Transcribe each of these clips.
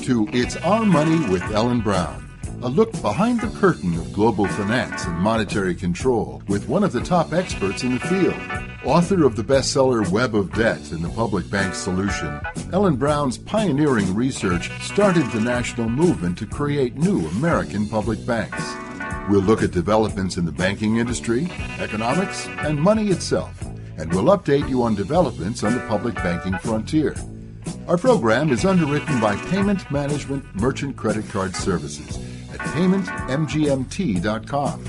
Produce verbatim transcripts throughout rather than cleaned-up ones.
to It's Our Money with Ellen Brown, a look behind the curtain of global finance and monetary control with one of the top experts in the field. Author of the bestseller Web of Debt and the Public Bank Solution, Ellen Brown's pioneering research started the national movement to create new American public banks. We'll look at developments in the banking industry, economics, and money itself, and we'll update you on developments on the public banking frontier. Our program is underwritten by Payment Management Merchant Credit Card Services at payment m g m t dot com.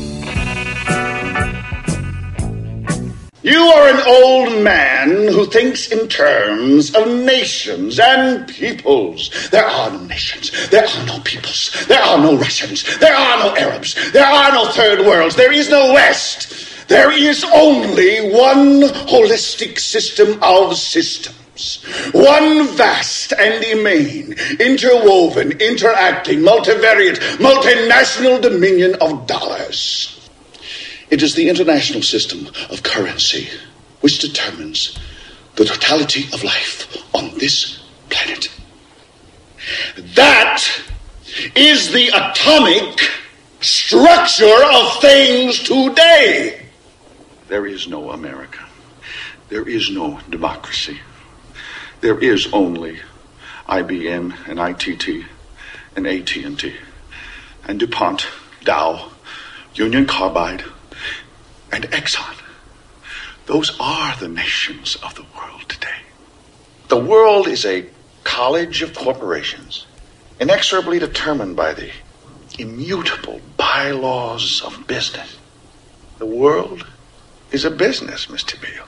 You are an old man who thinks in terms of nations and peoples. There are no nations. There are no peoples. There are no Russians. There are no Arabs. There are no third worlds. There is no West. There is only one holistic system of systems. One vast and immane, interwoven, interacting, multivariate, multinational dominion of dollars. It is the international system of currency which determines the totality of life on this planet. That is the atomic structure of things today. There is no America. There is no democracy. There is only I B M and I T T and A T and T and DuPont, Dow, Union Carbide, and Exxon. Those are the nations of the world today. The world is a college of corporations, inexorably determined by the immutable bylaws of business. The world is a business, Mister Beale.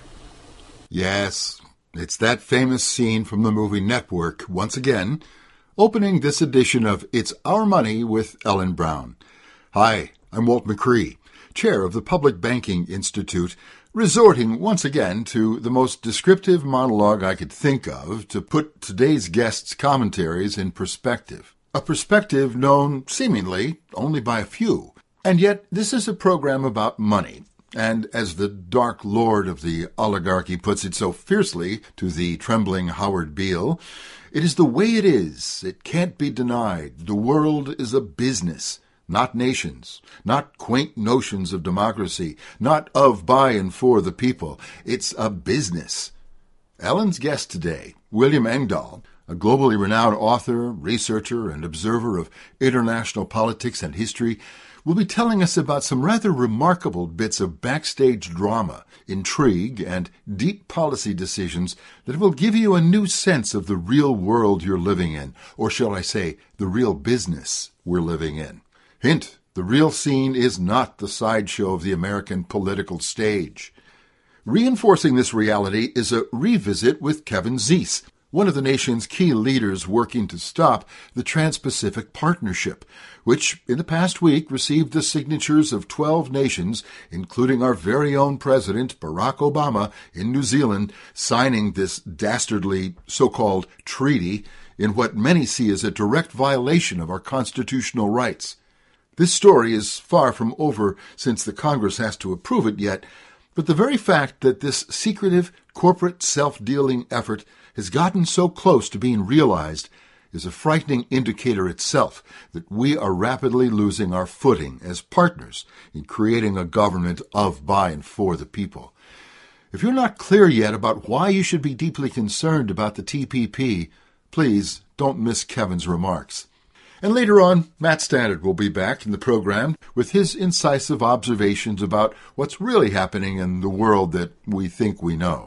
Yes. It's that famous scene from the movie Network, once again, opening this edition of It's Our Money with Ellen Brown. Hi, I'm Walt McCree, chair of the Public Banking Institute, resorting once again to the most descriptive monologue I could think of to put today's guests' commentaries in perspective. A perspective known, seemingly, only by a few. And yet, this is a program about money. And as the dark lord of the oligarchy puts it so fiercely to the trembling Howard Beale, it is the way it is. It can't be denied. The world is a business, not nations, not quaint notions of democracy, not of, by, and for the people. It's a business. Ellen's guest today, William Engdahl, a globally renowned author, researcher, and observer of international politics and history, will be telling us about some rather remarkable bits of backstage drama, intrigue, and deep policy decisions that will give you a new sense of the real world you're living in, or shall I say, the real business we're living in. Hint, the real scene is not the sideshow of the American political stage. Reinforcing this reality is a revisit with Kevin Zeese, one of the nation's key leaders working to stop the Trans-Pacific Partnership, which in the past week received the signatures of twelve nations, including our very own President Barack Obama in New Zealand, signing this dastardly so-called treaty in what many see as a direct violation of our constitutional rights. This story is far from over since the Congress has to approve it yet, but the very fact that this secretive corporate self-dealing effort has gotten so close to being realized is a frightening indicator itself that we are rapidly losing our footing as partners in creating a government of, by, and for the people. If you're not clear yet about why you should be deeply concerned about the T P P, please don't miss Kevin's remarks. And later on, Matt Standard will be back in the program with his incisive observations about what's really happening in the world that we think we know.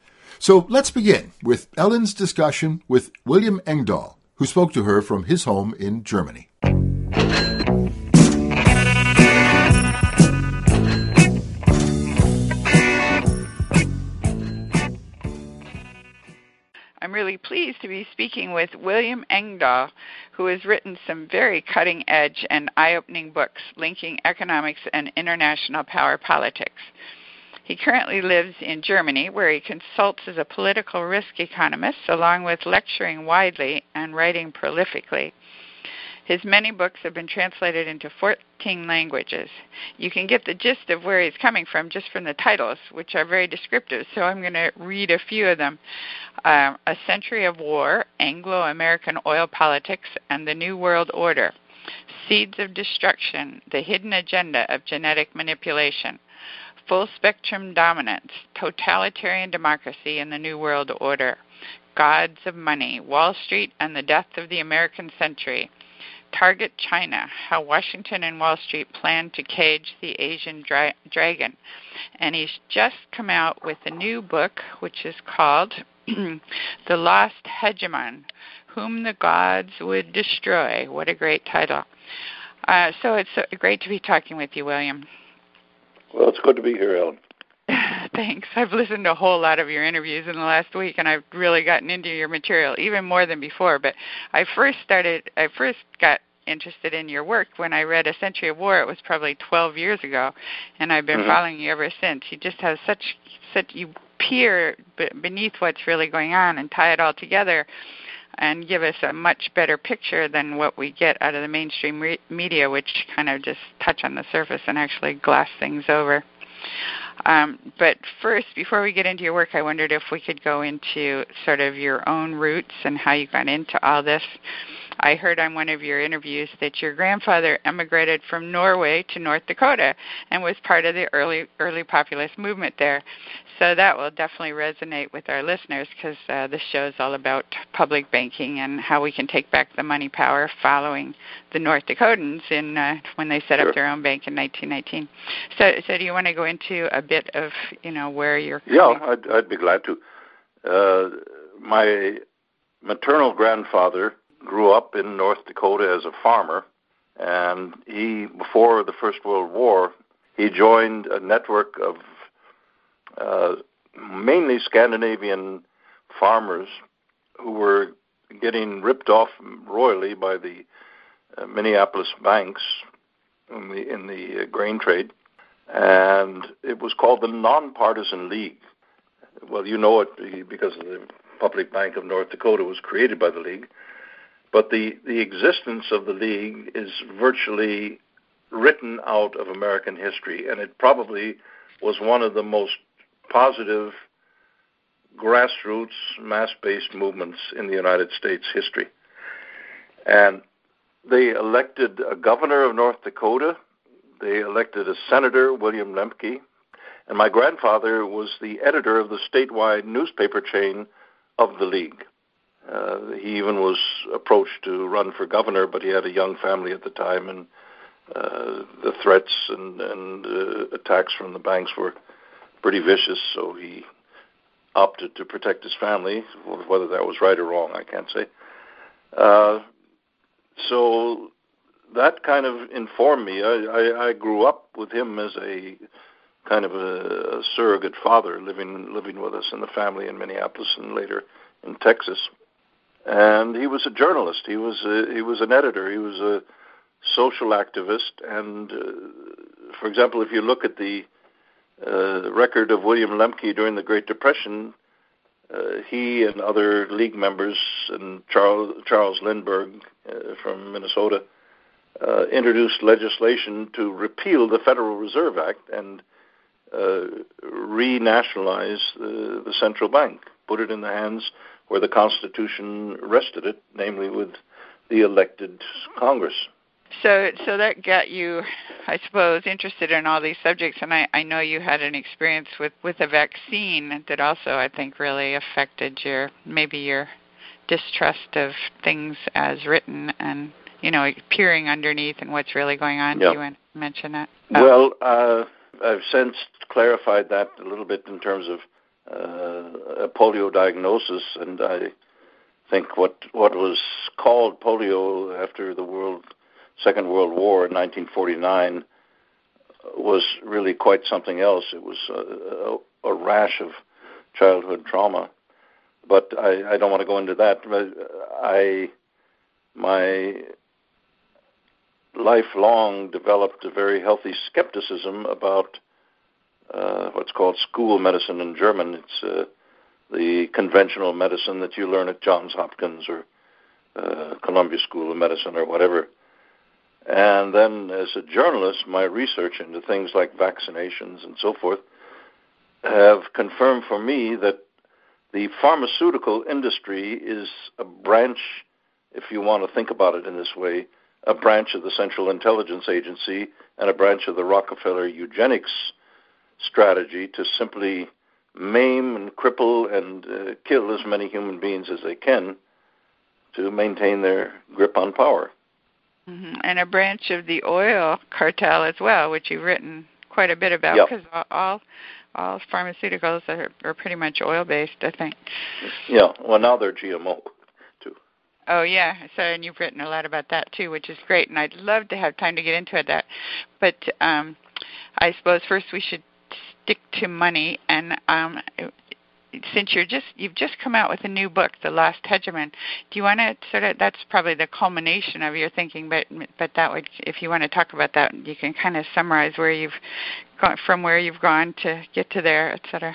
So let's begin with Ellen's discussion with William Engdahl, who spoke to her from his home in Germany. I'm really pleased to be speaking with William Engdahl, who has written some very cutting-edge and eye-opening books linking economics and international power politics. He currently lives in Germany, where he consults as a political risk economist, along with lecturing widely and writing prolifically. His many books have been translated into fourteen languages. You can get the gist of where he's coming from just from the titles, which are very descriptive, so I'm going to read a few of them. Uh, A Century of War, Anglo-American Oil Politics, and the New World Order. Seeds of Destruction, The Hidden Agenda of Genetic Manipulation. Full-Spectrum Dominance, Totalitarian Democracy and the New World Order. Gods of Money, Wall Street and the Death of the American Century. Target China, How Washington and Wall Street Plan to Cage the Asian dra- Dragon. And he's just come out with a new book, which is called The Lost Hegemon, Whom the Gods Would Destroy. What a great title. Uh, so it's uh, great to be talking with you, William. Well, it's good to be here, Ellen. Thanks. I've listened to a whole lot of your interviews in the last week, and I've really gotten into your material, even more than before. But I first started, I first got interested in your work when I read A Century of War. It was probably twelve years ago, and I've been mm-hmm. following you ever since. You just have such, such you peer beneath what's really going on and tie it all together and give us a much better picture than what we get out of the mainstream re- media, which kind of just touch on the surface and actually gloss things over. Um, but first, before we get into your work, I wondered if we could go into sort of your own roots and how you got into all this. I heard on one of your interviews that your grandfather emigrated from Norway to North Dakota and was part of the early early populist movement there. So that will definitely resonate with our listeners because uh, this show is all about public banking and how we can take back the money power following the North Dakotans in uh, when they set sure. up their own bank in nineteen nineteen. So, so do you want to go into a bit of you know where you're? Yeah, I'd, I'd be glad to. Uh, my maternal grandfather grew up in North Dakota as a farmer, and he, before the First World War, he joined a network of uh, mainly Scandinavian farmers who were getting ripped off royally by the uh, Minneapolis banks in the, in the uh, grain trade, and it was called the Nonpartisan League. Well, you know it because the Public Bank of North Dakota was created by the League. But the, the existence of the League is virtually written out of American history, and it probably was one of the most positive grassroots, mass-based movements in the United States history. And they elected a governor of North Dakota, they elected a senator, William Lemke, and my grandfather was the editor of the statewide newspaper chain of the League. Uh, he even was approached to run for governor, but he had a young family at the time, and uh, the threats and, and uh, attacks from the banks were pretty vicious, so he opted to protect his family. Whether that was right or wrong, I can't say. Uh, so that kind of informed me. I, I, I grew up with him as a kind of a, a surrogate father, living living with us in the family in Minneapolis and later in Texas. And he was a journalist. He was a, he was an editor. He was a social activist. And, uh, for example, if you look at the uh, record of William Lemke during the Great Depression, uh, he and other League members and Charles, Charles Lindbergh uh, from Minnesota uh, introduced legislation to repeal the Federal Reserve Act and uh, renationalize the, the central bank, put it in the hands where the Constitution rested it, namely with the elected Congress. So so that got you, I suppose, interested in all these subjects, and I, I know you had an experience with, with a vaccine that also, I think, really affected your, maybe your distrust of things as written and, you know, peering underneath and what's really going on. Yep. Do you want to mention that? Oh. Well, uh, I've since clarified that a little bit in terms of Uh, a polio diagnosis, and I think what what was called polio after the world Second World War in nineteen forty-nine was really quite something else. It was a, a, a rash of childhood trauma, but I, I don't want to go into that. But I my lifelong developed a very healthy skepticism about Uh, what's called school medicine in German. It's uh, the conventional medicine that you learn at Johns Hopkins or uh, Columbia School of Medicine or whatever. And then as a journalist, my research into things like vaccinations and so forth have confirmed for me that the pharmaceutical industry is a branch, if you want to think about it in this way, a branch of the Central Intelligence Agency and a branch of the Rockefeller eugenics strategy to simply maim and cripple and uh, kill as many human beings as they can to maintain their grip on power. Mm-hmm. And a branch of the oil cartel as well, which you've written quite a bit about, yep. because all all pharmaceuticals are, are pretty much oil-based, I think. Yeah, well, now they're G M O, too. Oh, yeah, so, and you've written a lot about that, too, which is great, and I'd love to have time to get into that. But um, I suppose first we should stick to money, and um, since you're just you've just come out with a new book, The Lost Hegemon, do you want to sort of, that's probably the culmination of your thinking, but but that would, if you want to talk about that, you can kind of summarize where you've gone, from where you've gone to get to there, et cetera.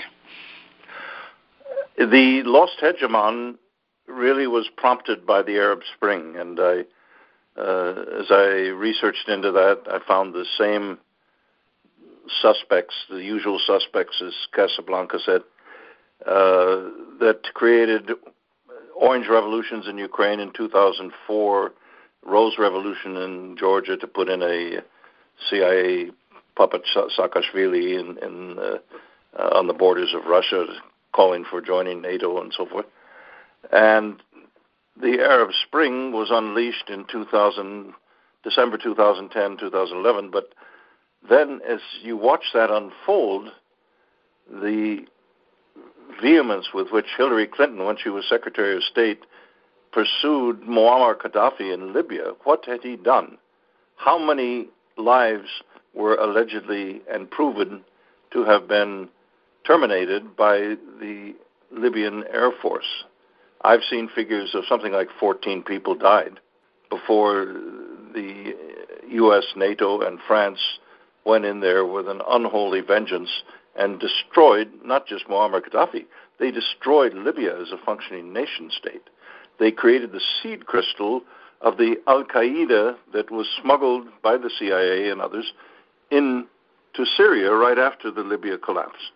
The Lost Hegemon really was prompted by the Arab Spring, and I, uh, as I researched into that, I found the same suspects, the usual suspects, as Casablanca said, uh, that created orange revolutions in Ukraine in two thousand four, Rose Revolution in Georgia to put in a C I A puppet Saakashvili in, in, uh, uh, on the borders of Russia, calling for joining NATO and so forth. And the Arab Spring was unleashed in two thousand, December two thousand ten, two thousand eleven, but then as you watch that unfold, the vehemence with which Hillary Clinton, when she was Secretary of State, pursued Muammar Gaddafi in Libya, what had he done? How many lives were allegedly and proven to have been terminated by the Libyan Air Force? I've seen figures of something like fourteen people died before the U S, NATO, and France went in there with an unholy vengeance and destroyed not just Muammar Gaddafi, they destroyed Libya as a functioning nation state. They created the seed crystal of the Al-Qaeda that was smuggled by the C I A and others into Syria right after the Libya collapse.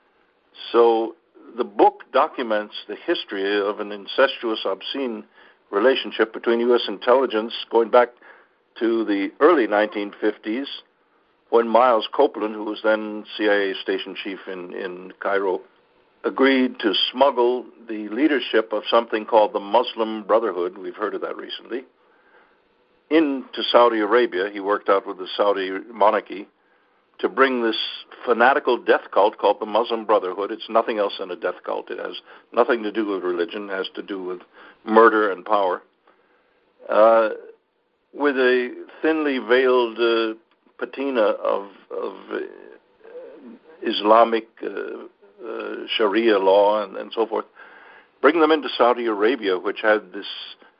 So the book documents the history of an incestuous, obscene relationship between U S intelligence going back to the early nineteen fifties, when Miles Copeland, who was then C I A station chief in, in Cairo, agreed to smuggle the leadership of something called the Muslim Brotherhood, we've heard of that recently, into Saudi Arabia. He worked out with the Saudi monarchy to bring this fanatical death cult called the Muslim Brotherhood. It's nothing else than a death cult. It has nothing to do with religion. It has to do with murder and power. Uh, with a thinly veiled uh, patina of, of uh, Islamic uh, uh, Sharia law and, and so forth, bring them into Saudi Arabia, which had this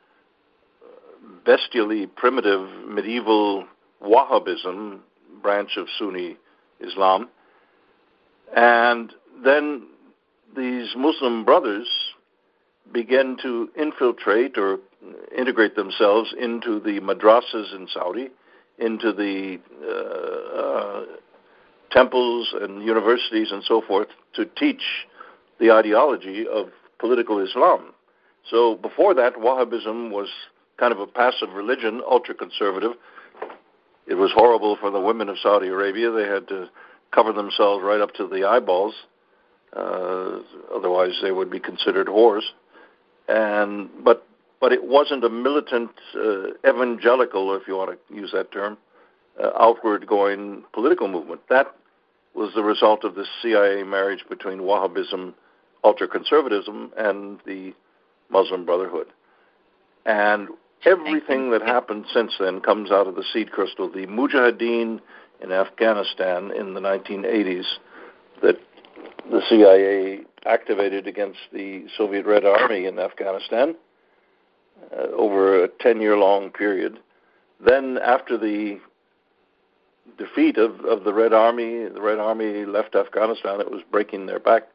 bestially primitive medieval Wahhabism branch of Sunni Islam. And then these Muslim brothers began to infiltrate or integrate themselves into the madrasas in Saudi, into the uh, uh, temples and universities and so forth, to teach the ideology of political Islam. So before that, Wahhabism was kind of a passive religion, ultra-conservative. It was horrible for the women of Saudi Arabia. They had to cover themselves right up to the eyeballs. Uh, otherwise, they would be considered whores. And but but it wasn't a militant uh, evangelical, if you want to use that term, uh, outward-going political movement. That was the result of this C I A marriage between Wahhabism, ultra-conservatism, and the Muslim Brotherhood. And everything that happened since then comes out of the seed crystal. The Mujahideen in Afghanistan in the nineteen eighties that the C I A activated against the Soviet Red Army in Afghanistan uh, over a ten-year-long period. Then after the defeat of, of the Red Army, the Red Army left Afghanistan. It was breaking their back.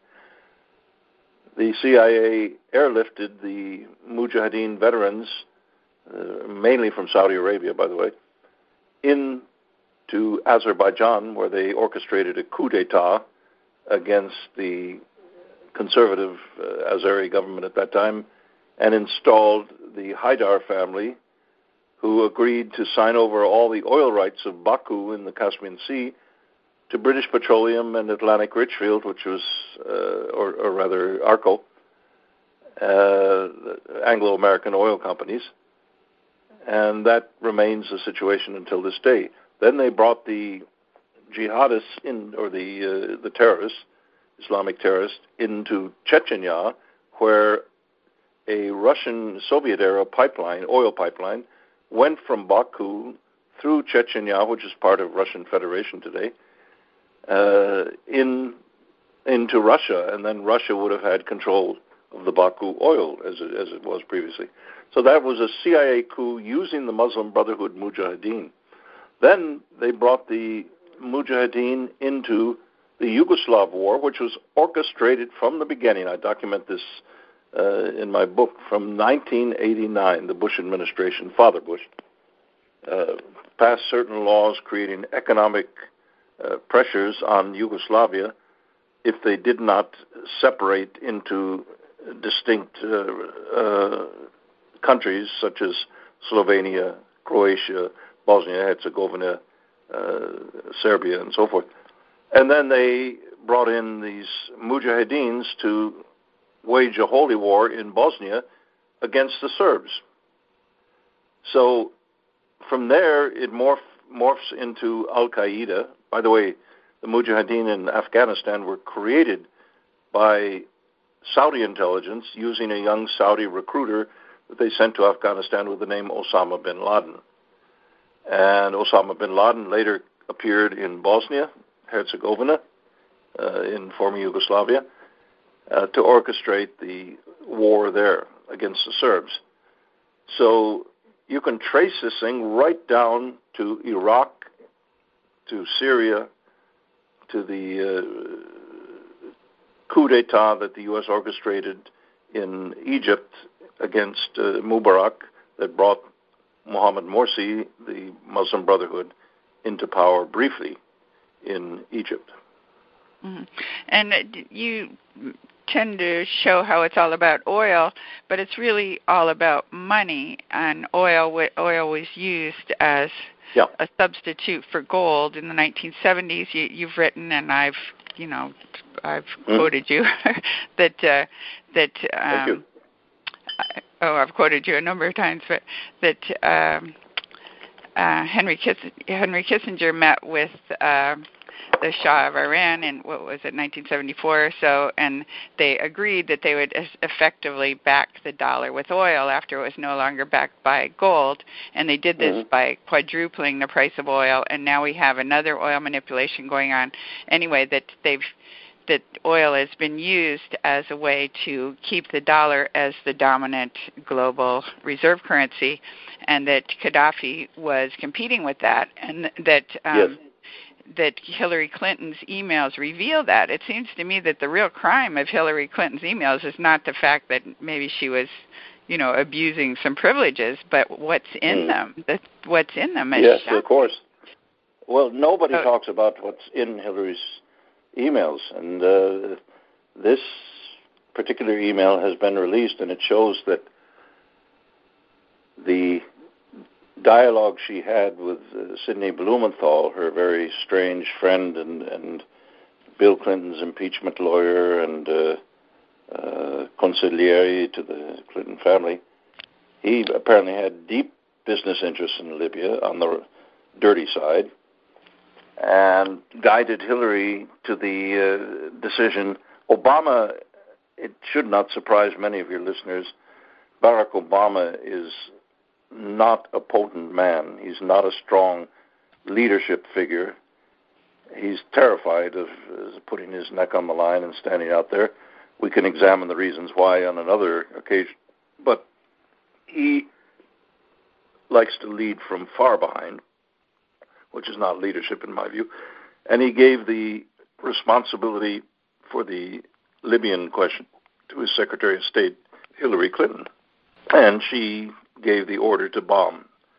The C I A airlifted the Mujahideen veterans, uh, mainly from Saudi Arabia, by the way, into Azerbaijan, where they orchestrated a coup d'etat against the conservative uh, Azeri government at that time, and installed the Haidar family, who agreed to sign over all the oil rights of Baku in the Caspian Sea to British Petroleum and Atlantic Richfield, which was, uh, or, or rather, ARCO, uh, Anglo-American oil companies. And that remains the situation until this day. Then they brought the jihadists in, or the uh, the terrorists, Islamic terrorists, into Chechnya, where a Russian Soviet-era pipeline, oil pipeline, went from Baku through Chechnya, which is part of Russian Federation today, uh, in into Russia, and then Russia would have had control of the Baku oil as it, as it was previously. So that was a C I A coup using the Muslim Brotherhood Mujahideen. Then they brought the Mujahideen into the Yugoslav war, which was orchestrated from the beginning. I document this uh, in my book from nineteen eighty-nine. The Bush administration, Father Bush, uh, passed certain laws creating economic uh, pressures on Yugoslavia if they did not separate into distinct uh, uh, countries such as Slovenia, Croatia, Bosnia-Herzegovina, uh, Serbia, and so forth. And then they brought in these Mujahideens to wage a holy war in Bosnia against the Serbs. So from there, it morph, morphs into Al-Qaeda. By the way, the Mujahideen in Afghanistan were created by Saudi intelligence using a young Saudi recruiter that they sent to Afghanistan with the name Osama bin Laden. And Osama bin Laden later appeared in Bosnia, Herzegovina, uh, in former Yugoslavia, uh, to orchestrate the war there against the Serbs. So you can trace this thing right down to Iraq, to Syria, to the uh, coup d'etat that the U S orchestrated in Egypt against uh, Mubarak that brought Mohammed Morsi, the Muslim Brotherhood, into power briefly in Egypt. Mm-hmm. And you tend to show how it's all about oil, but it's really all about money, and oil oil was used as yeah. a substitute for gold in the nineteen seventies. You, you've written, and I've, you know, I've mm-hmm. quoted you that uh, that. Um, Thank you. Oh, I've quoted you a number of times, but that um, uh, Henry Kiss- Henry Kissinger met with uh, the Shah of Iran in, what was it, nineteen seventy-four or so, and they agreed that they would effectively back the dollar with oil after it was no longer backed by gold, and they did this mm-hmm. by quadrupling the price of oil, and now we have another oil manipulation going on. Anyway, that they've that oil has been used as a way to keep the dollar as the dominant global reserve currency, and that Gaddafi was competing with that, and that um, yes. that Hillary Clinton's emails reveal that. It seems to me that the real crime of Hillary Clinton's emails is not the fact that maybe she was, you know, abusing some privileges, but what's in mm. them. That what's in them. Yes, shocking. Of course. Well, nobody oh. talks about what's in Hillary's emails, and uh, this particular email has been released, and it shows that the dialogue she had with uh, Sidney Blumenthal, her very strange friend and, and Bill Clinton's impeachment lawyer and uh, uh, consigliere to the Clinton family, he apparently had deep business interests in Libya on the dirty side, and guided Hillary to the uh, decision. Obama, it should not surprise many of your listeners, Barack Obama is not a potent man. He's not a strong leadership figure. He's terrified of uh, putting his neck on the line and standing out there. We can examine the reasons why on another occasion. But he likes to lead from far behind, which is not leadership in my view. And he gave the responsibility for the Libyan question to his Secretary of State, Hillary Clinton. And she gave the order to bomb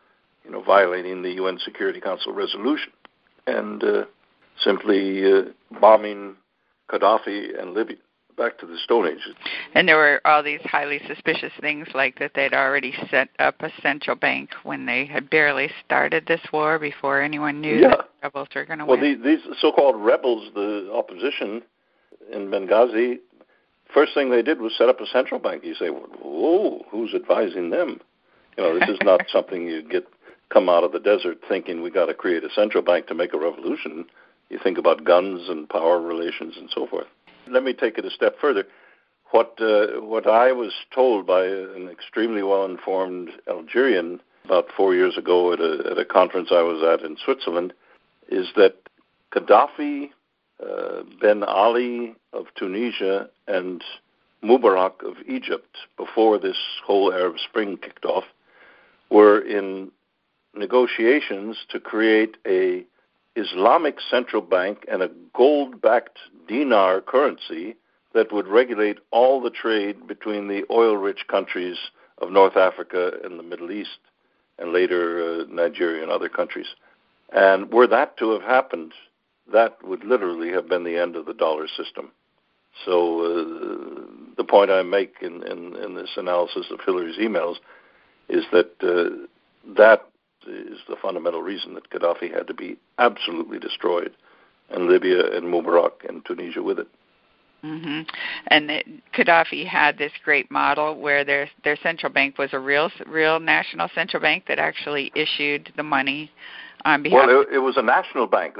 you know, violating the U N Security Council resolution and uh, simply uh, bombing Gaddafi and Libya back to the Stone Age. And there were all these highly suspicious things like that they'd already set up a central bank when they had barely started this war before anyone knew yeah. that the rebels were going to well, win. Well, these, these so-called rebels, the opposition in Benghazi, first thing they did was set up a central bank. You say, whoa, who's advising them? You know, this is not something you get come out of the desert thinking we got to create a central bank to make a revolution. You think about guns and power relations and so forth. Let me take it a step further. What uh, what I was told by an extremely well-informed Algerian about four years ago at a, at a conference I was at in Switzerland is that Gaddafi, uh, Ben Ali of Tunisia, and Mubarak of Egypt, before this whole Arab Spring kicked off, were in negotiations to create a Islamic central bank and a gold-backed dinar currency that would regulate all the trade between the oil-rich countries of North Africa and the Middle East, and later uh, Nigeria and other countries. And were that to have happened, that would literally have been the end of the dollar system. So uh, the point I make in, in, in this analysis of Hillary's emails is that uh, that is the fundamental reason that Gaddafi had to be absolutely destroyed, and Libya and Mubarak and Tunisia with it. Mm-hmm. And it, Gaddafi had this great model where their their central bank was a real real national central bank that actually issued the money on behalf. Well, it, it was a national bank.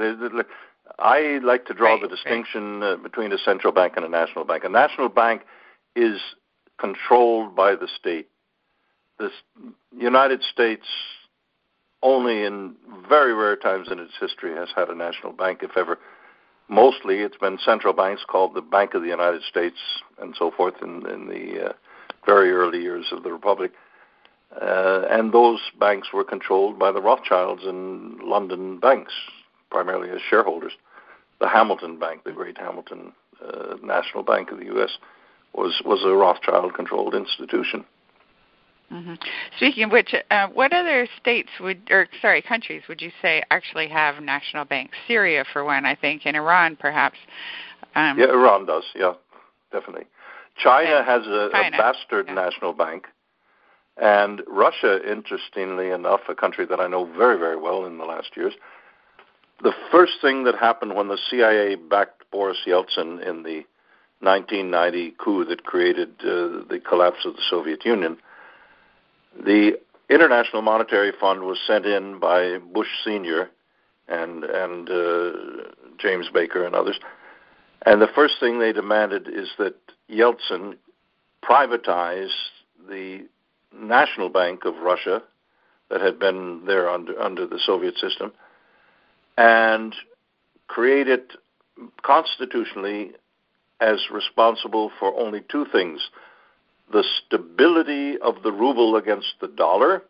I like to draw right, the distinction right. uh, between a central bank and a national bank. A national bank is controlled by the state. The United States only in very rare times in its history has had a national bank, if ever. Mostly it's been central banks called the Bank of the United States and so forth in, in the uh, very early years of the Republic. Uh, and those banks were controlled by the Rothschilds and London banks, primarily as shareholders. The Hamilton Bank, the great Hamilton uh, National Bank of the U S, was, was a Rothschild-controlled institution. Mm-hmm. Speaking of which, uh, what other states would, or sorry, countries would you say actually have national banks? Syria, for one, I think, and Iran, perhaps. Um, yeah, Iran does. Yeah, definitely. China has a, China. a bastard yeah. national bank, and Russia, interestingly enough, a country that I know very, very well in the last years. The first thing that happened when the C I A backed Boris Yeltsin in the nineteen ninety coup that created uh, the collapse of the Soviet Union, the International Monetary Fund was sent in by Bush Senior and and uh, James Baker and others. And the first thing they demanded is that Yeltsin privatize the National Bank of Russia that had been there under, under the Soviet system and create it constitutionally as responsible for only two things: the stability of the ruble against the dollar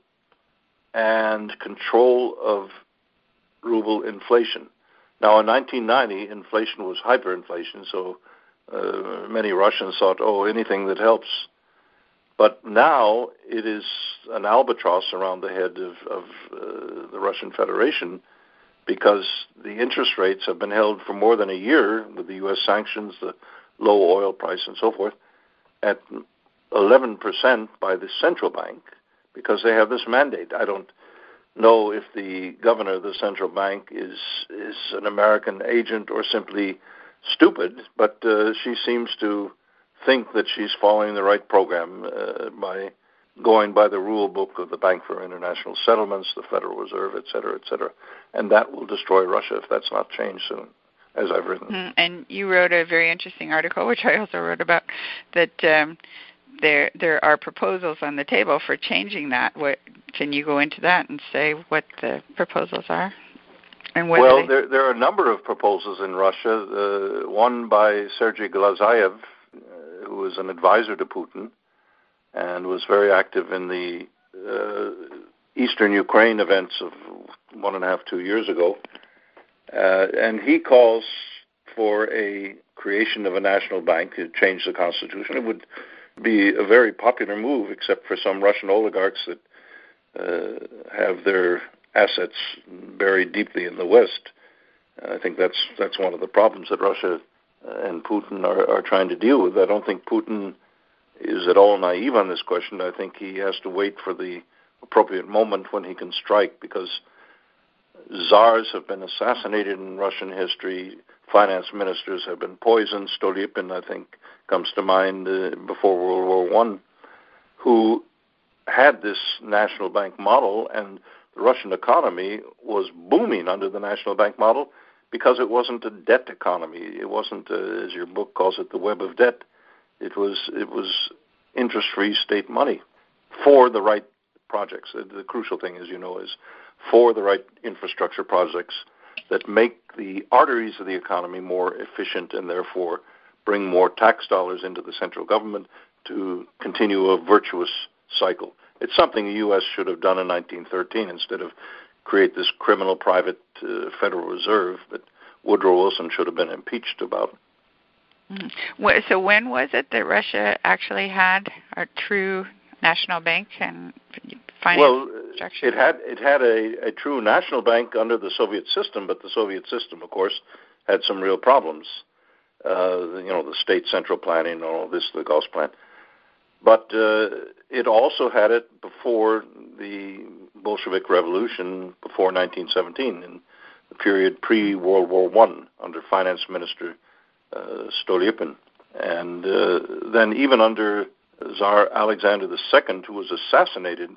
and control of ruble inflation. Now, in nineteen ninety, inflation was hyperinflation, so uh, many Russians thought, oh, anything that helps. But now it is an albatross around the head of, of uh, the Russian Federation, because the interest rates have been held for more than a year with the U S sanctions, the low oil price and so forth, at eleven percent by the central bank, because they have this mandate. I don't know if the governor of the central bank is is an American agent or simply stupid, but uh, she seems to think that she's following the right program uh, by going by the rule book of the Bank for International Settlements, the Federal Reserve, et cetera, et cetera. And that will destroy Russia if that's not changed soon, as I've written. Mm-hmm. And you wrote a very interesting article, which I also wrote about, that um, there there are proposals on the table for changing that. What, can you go into that and say what the proposals are? And well, they... there there are a number of proposals in Russia. Uh, one by Sergei Glazayev, uh, who was an advisor to Putin and was very active in the uh, eastern Ukraine events of one and a half, two years ago. Uh, and he calls for a creation of a national bank to change the constitution. It would be a very popular move, except for some Russian oligarchs that uh, have their assets buried deeply in the West. I think that's that's one of the problems that Russia and Putin are, are trying to deal with. I don't think Putin is at all naive on this question. I think he has to wait for the appropriate moment when he can strike, because czars have been assassinated in Russian history. Finance ministers have been poisoned. Stolypin, I think, comes to mind uh, before World War One, who had this national bank model, and the Russian economy was booming under the national bank model because it wasn't a debt economy. It wasn't, uh, as your book calls it, the web of debt. It was it was interest-free state money for the right projects. The, the crucial thing, as you know, is for the right infrastructure projects that make the arteries of the economy more efficient and therefore bring more tax dollars into the central government to continue a virtuous cycle. It's something the U S should have done in nineteen thirteen instead of create this criminal private uh, Federal Reserve that Woodrow Wilson should have been impeached about. Mm-hmm. So when was it that Russia actually had a true national bank and finance well, structure? it had it had a, a true national bank under the Soviet system, but the Soviet system, of course, had some real problems. Uh, you know, the state central planning and all this, the Gauss plan. But uh, it also had it before the Bolshevik Revolution, before nineteen seventeen, in the period pre-World War One, under Finance Minister uh, Stolypin. And uh, then even under Tsar Alexander the Second, who was assassinated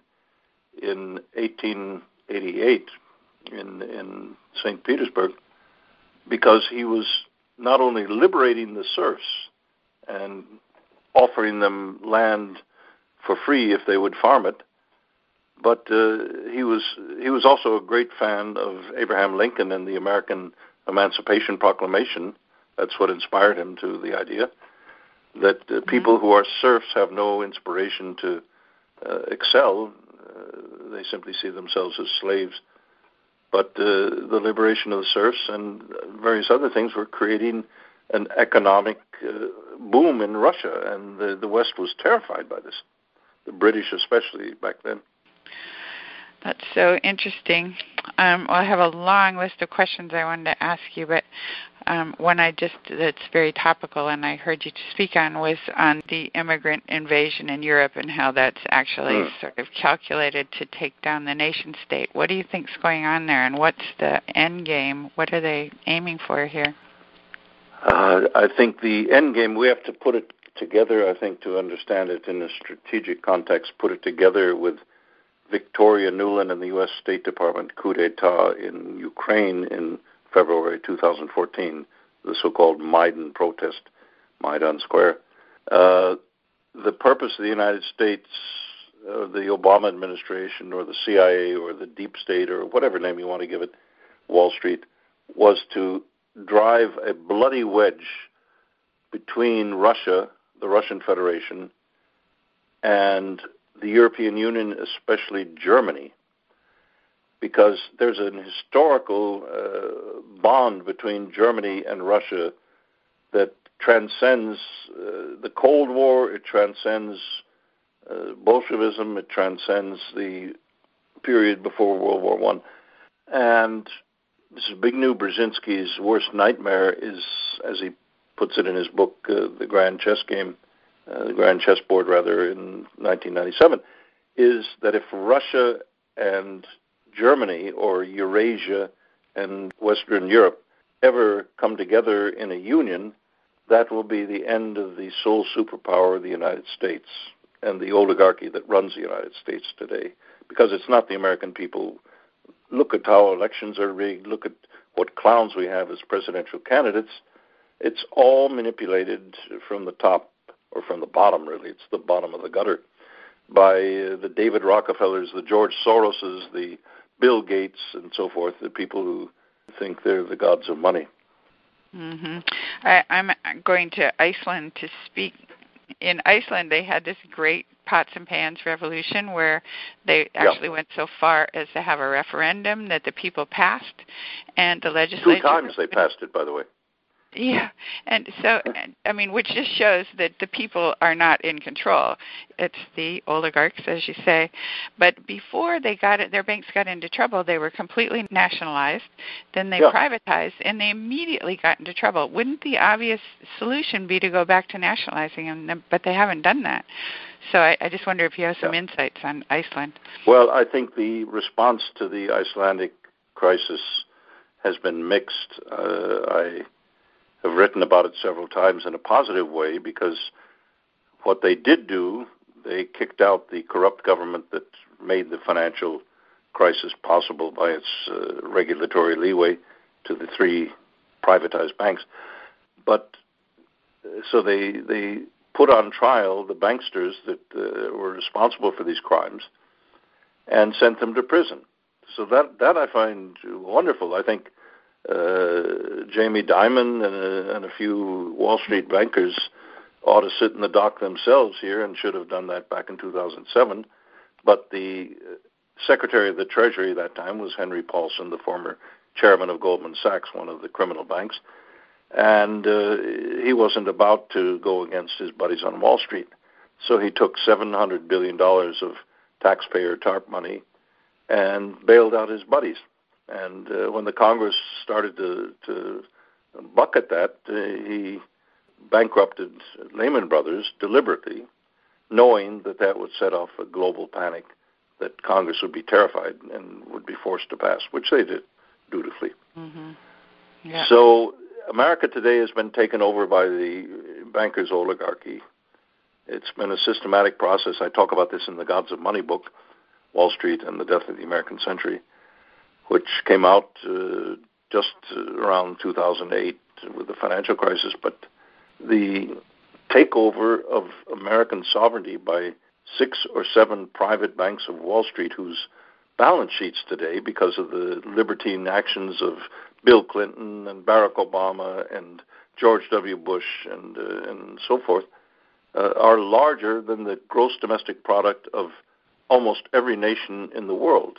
in eighteen eighty-eight in, in Saint Petersburg, because he was not only liberating the serfs and offering them land for free if they would farm it, but uh, he was he was also a great fan of Abraham Lincoln and the American Emancipation Proclamation. That's what inspired him to the idea that uh, people who are serfs have no inspiration to uh, excel. Uh, they simply see themselves as slaves. But uh, the liberation of the serfs and various other things were creating an economic uh, boom in Russia, and the, the West was terrified by this, the British especially back then. That's so interesting. Um, well, I have a long list of questions I wanted to ask you, but um, one I just that's very topical and I heard you speak on was on the immigrant invasion in Europe and how that's actually mm. sort of calculated to take down the nation state. What do you think's going on there, and what's the end game? What are they aiming for here? Uh, I think the end game, we have to put it together, I think, to understand it in a strategic context, put it together with Victoria Nuland and the U S State Department coup d'etat in Ukraine in February two thousand fourteen, the so-called Maidan protest, Maidan Square. Uh, the purpose of the United States, uh, the Obama administration, or the C I A, or the deep state, or whatever name you want to give it, Wall Street, was to drive a bloody wedge between Russia, the Russian Federation, and the European Union, especially Germany, because there's an historical uh, bond between Germany and Russia that transcends uh, the Cold War, it transcends uh, Bolshevism, it transcends the period before World War One. And Zbigniew Brzezinski's worst nightmare is, as he puts it in his book, uh, The Grand Chess Game, uh, the Grand Chessboard, rather, in nineteen ninety-seven, is that if Russia and Germany, or Eurasia and Western Europe, ever come together in a union, that will be the end of the sole superpower of the United States and the oligarchy that runs the United States today, because it's not the American people. Look at how elections are rigged. Look at what clowns we have as presidential candidates. It's all manipulated from the top, or from the bottom, really. It's the bottom of the gutter, by uh, the David Rockefellers, the George Soroses, the Bill Gates, and so forth, the people who think they're the gods of money. Mm-hmm. I, I'm going to Iceland to speak. In Iceland, they had this great pots and pans revolution where they actually yeah. went so far as to have a referendum that the people passed, and the legislature... Two times they passed it, by the way. Yeah, and so, I mean, which just shows that the people are not in control. It's the oligarchs, as you say. But before they got it, their banks got into trouble, they were completely nationalized. Then they Yeah. privatized, and they immediately got into trouble. Wouldn't the obvious solution be to go back to nationalizing them? But they haven't done that. So I, I just wonder if you have some Yeah. insights on Iceland. Well, I think the response to the Icelandic crisis has been mixed. Uh, I have written about it several times in a positive way because what they did do, they kicked out the corrupt government that made the financial crisis possible by its uh, regulatory leeway to the three privatized banks. But uh, so they they put on trial the banksters that uh, were responsible for these crimes and sent them to prison. So that that I find wonderful. I think uh, Jamie Dimon and a, and a few Wall Street bankers ought to sit in the dock themselves here and should have done that back in two thousand seven. But the Secretary of the Treasury that time was Henry Paulson, the former chairman of Goldman Sachs, one of the criminal banks. And uh, he wasn't about to go against his buddies on Wall Street. So he took seven hundred billion dollars of taxpayer TARP money and bailed out his buddies. And uh, when the Congress started to, to buck at that, uh, he bankrupted Lehman Brothers deliberately, knowing that that would set off a global panic, that Congress would be terrified and would be forced to pass, which they did dutifully. Mm-hmm. Yeah. So America today has been taken over by the bankers' oligarchy. It's been a systematic process. I talk about this in the Gods of Money book, Wall Street and the Death of the American Century, which came out uh, just around two thousand eight with the financial crisis. But the takeover of American sovereignty by six or seven private banks of Wall Street, whose balance sheets today, because of the libertine actions of Bill Clinton and Barack Obama and George W. Bush and uh, and so forth, uh, are larger than the gross domestic product of almost every nation in the world.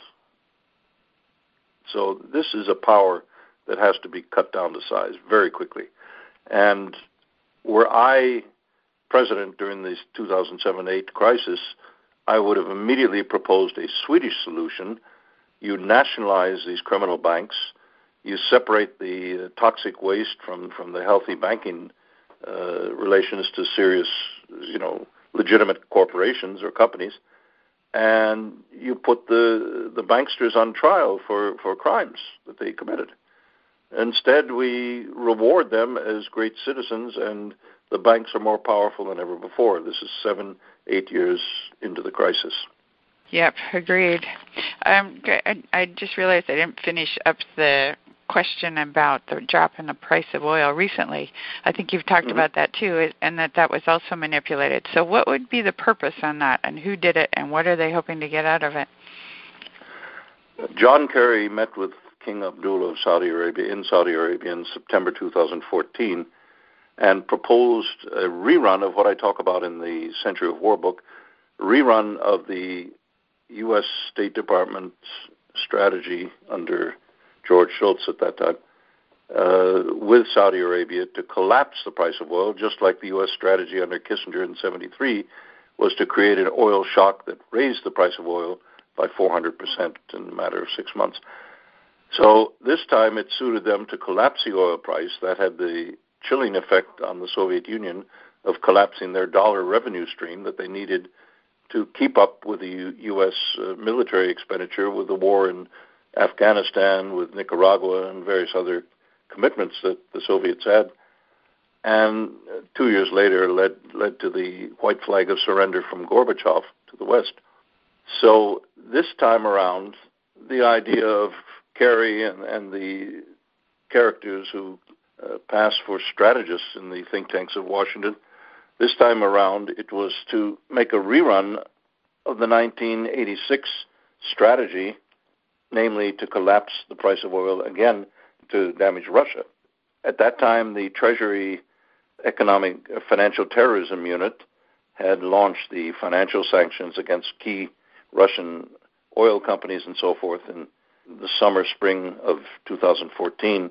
So this is a power that has to be cut down to size very quickly. And were I president during this two thousand seven eight crisis, I would have immediately proposed a Swedish solution. You nationalize these criminal banks, you separate the uh, toxic waste from, from the healthy banking uh, relations to serious, you know, legitimate corporations or companies, and you put the the banksters on trial for, for crimes that they committed. Instead, we reward them as great citizens, and the banks are more powerful than ever before. This is seven, eight years into the crisis. Yep, agreed. Um, I, I just realized I didn't finish up the question about the drop in the price of oil recently. I think you've talked mm-hmm. about that too, and that that was also manipulated. So what would be the purpose on that, and who did it, and what are they hoping to get out of it? John Kerry met with King Abdullah of Saudi Arabia in Saudi Arabia in September two thousand fourteen and proposed a rerun of what I talk about in the Century of War book, rerun of the U S State Department strategy under George Shultz at that time, uh, with Saudi Arabia to collapse the price of oil, just like the U S strategy under Kissinger in seventy-three was to create an oil shock that raised the price of oil by four hundred percent in a matter of six months. So this time it suited them to collapse the oil price. That had the chilling effect on the Soviet Union of collapsing their dollar revenue stream that they needed to keep up with the U- U.S. Uh, military expenditure, with the war in Afghanistan, with Nicaragua, and various other commitments that the Soviets had. And uh, two years later led led to the white flag of surrender from Gorbachev to the West. So this time around, the idea of Kerry and, and the characters who uh, pass for strategists in the think tanks of Washington, this time around it was to make a rerun of the nineteen eighty-six strategy, namely to collapse the price of oil again to damage Russia. At that time, the Treasury Economic uh, Financial Terrorism Unit had launched the financial sanctions against key Russian oil companies and so forth in the summer, spring of two thousand fourteen.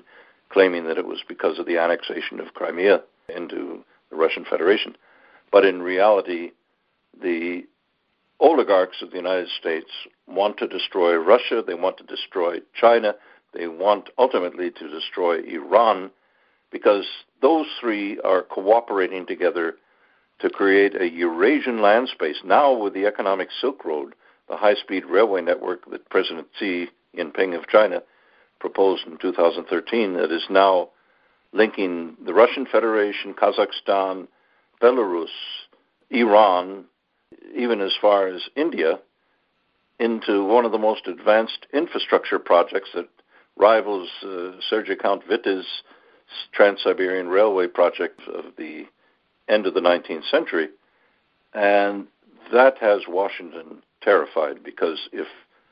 claiming that it was because of the annexation of Crimea into the Russian Federation. But in reality, the oligarchs of the United States want to destroy Russia, they want to destroy China, they want ultimately to destroy Iran, because those three are cooperating together to create a Eurasian land space. Now with the economic Silk Road, the high-speed railway network that President Xi Jinping of China proposed in two thousand thirteen, that is now linking the Russian Federation, Kazakhstan, Belarus, Iran, even as far as India, into one of the most advanced infrastructure projects that rivals uh, Sergei Count Wittes' Trans-Siberian Railway project of the end of the nineteenth century. And that has Washington terrified, because if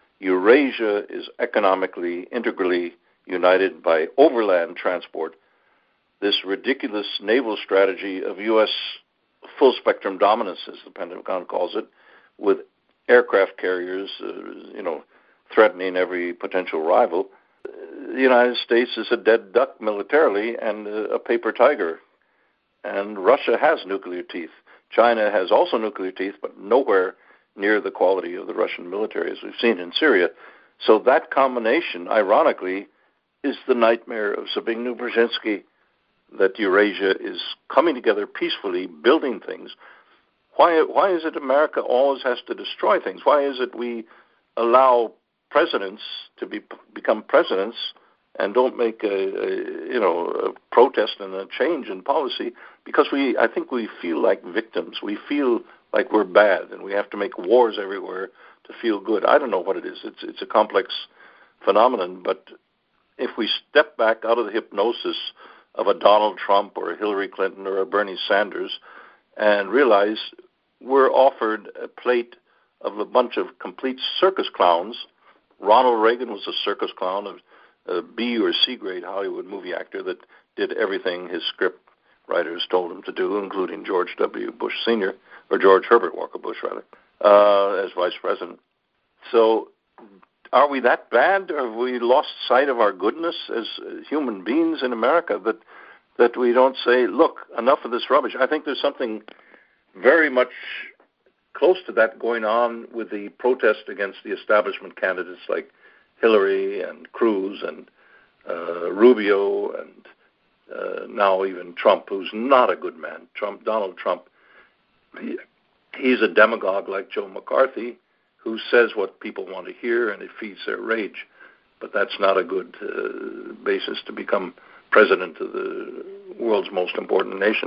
Eurasia is economically, integrally united by overland transport, this ridiculous naval strategy of U S full-spectrum dominance, as the Pentagon calls it, with aircraft carriers, uh, you know, threatening every potential rival, the United States is a dead duck militarily and a paper tiger. And Russia has nuclear teeth. China has also nuclear teeth, but nowhere near the quality of the Russian military, as we've seen in Syria. So that combination, ironically, is the nightmare of Zbigniew Brzezinski, that Eurasia is coming together peacefully, building things. Why, why is it America always has to destroy things? Why is it we allow presidents to be, become presidents and don't make a, a you know a protest and a change in policy? Because we, I think we feel like victims. We feel like we're bad, and we have to make wars everywhere to feel good. I don't know what it is. It's it's a complex phenomenon. But if we step back out of the hypnosis of a Donald Trump or a Hillary Clinton or a Bernie Sanders and realize we're offered a plate of a bunch of complete circus clowns. Ronald Reagan was a circus clown, a, a B or C grade Hollywood movie actor that did everything his script writers told him to do, including George W. Bush Senior, or George Herbert Walker Bush, rather, uh, as vice president. So are we that bad? Or have we lost sight of our goodness as human beings in America that that we don't say, look, enough of this rubbish? I think there's something very much close to that going on with the protest against the establishment candidates like Hillary and Cruz and uh, Rubio and uh, now even Trump, who's not a good man. Trump, Donald Trump, he, he's a demagogue like Joe McCarthy, who says what people want to hear and it feeds their rage. But that's not a good uh, basis to become president of the world's most important nation.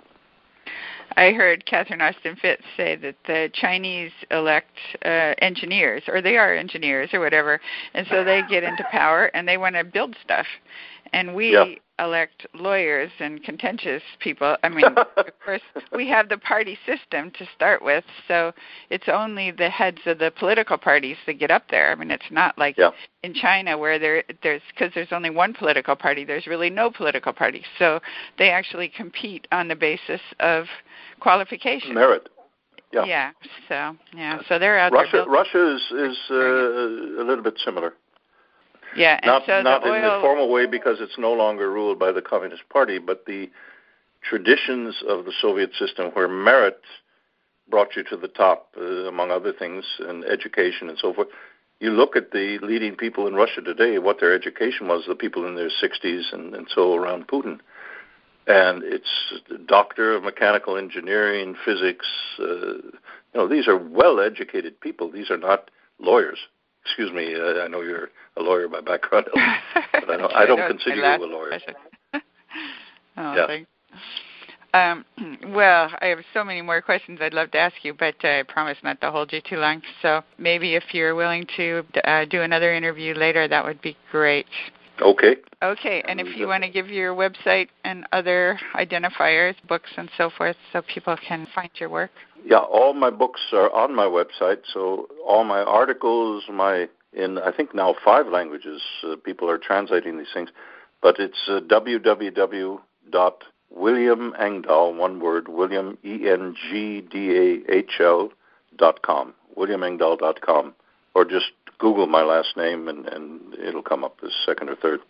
I heard Catherine Austin Fitts say that the Chinese elect uh, engineers, or they are engineers or whatever, and so they get into power and they want to build stuff. And we yeah. elect lawyers and contentious people. I mean, of course, we have the party system to start with, so it's only the heads of the political parties that get up there. I mean, it's not like yeah. in China where there, there's, because there's only one political party, there's really no political party. So they actually compete on the basis of qualification. Merit. Yeah. Yeah. So, yeah. So they're out Russia, there. Russia is, is uh, a little bit similar. Yeah, and not so not the oil, in the formal way because it's no longer ruled by the Communist Party, but the traditions of the Soviet system where merit brought you to the top, uh, among other things, and education and so forth. You look at the leading people in Russia today, what their education was, the people in their sixties and, and so around Putin. And it's doctor of mechanical engineering, physics. Uh, you know, these are well-educated people. These are not lawyers. Excuse me, uh, I know you're a lawyer by background, but I don't, I don't consider you a lawyer. oh, yeah. Thanks. Um, well, I have so many more questions I'd love to ask you, but uh, I promise not to hold you too long. So maybe if you're willing to uh, do another interview later, that would be great. Okay. Okay, and if you want to give your website and other identifiers, books and so forth, so people can find your work. Yeah, all my books are on my website, so all my articles, my in I think now five languages, uh, people are translating these things, but it's uh, w w w dot william engdahl, one word, William, E N G D A H L dot com, william engdahl dot com, or just Google my last name and, and it'll come up as second or third.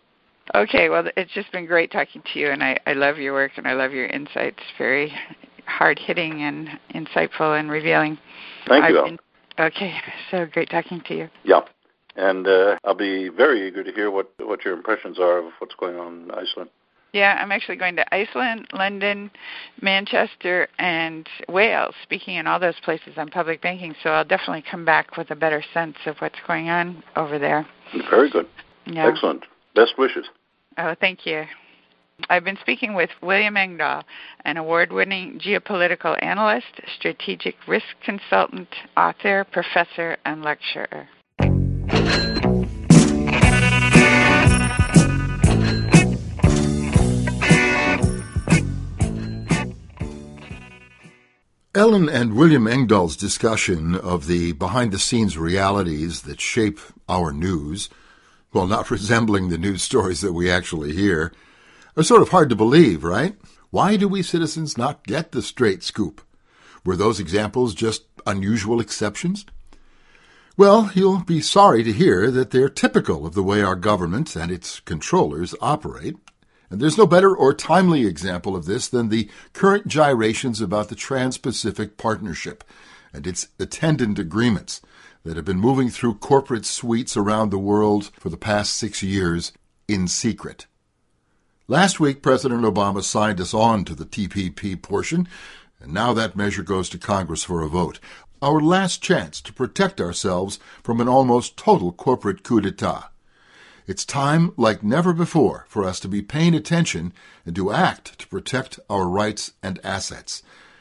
Okay, well, it's just been great talking to you, and I, I love your work, and I love your insights. Very hard-hitting and insightful and revealing. Thank you, Ellen. Okay, so great talking to you. Yeah, and uh, I'll be very eager to hear what, what your impressions are of what's going on in Iceland. Yeah, I'm actually going to Iceland, London, Manchester, and Wales, speaking in all those places on public banking, so I'll definitely come back with a better sense of what's going on over there. Very good. Yeah. Excellent. Best wishes. Oh, thank you. I've been speaking with William Engdahl, an award-winning geopolitical analyst, strategic risk consultant, author, professor, and lecturer. Ellen and William Engdahl's discussion of the behind-the-scenes realities that shape our news, while not resembling the news stories that we actually hear, are sort of hard to believe, right? Why do we citizens not get the straight scoop? Were those examples just unusual exceptions? Well, you'll be sorry to hear that they're typical of the way our government and its controllers operate. And there's no better or timely example of this than the current gyrations about the Trans-Pacific Partnership and its attendant agreements that have been moving through corporate suites around the world for the past six years in secret. Last week, President Obama signed us on to the T P P portion, and now that measure goes to Congress for a vote. Our last chance to protect ourselves from an almost total corporate coup d'etat. It's time, like never before, for us to be paying attention and to act to protect our rights and assets.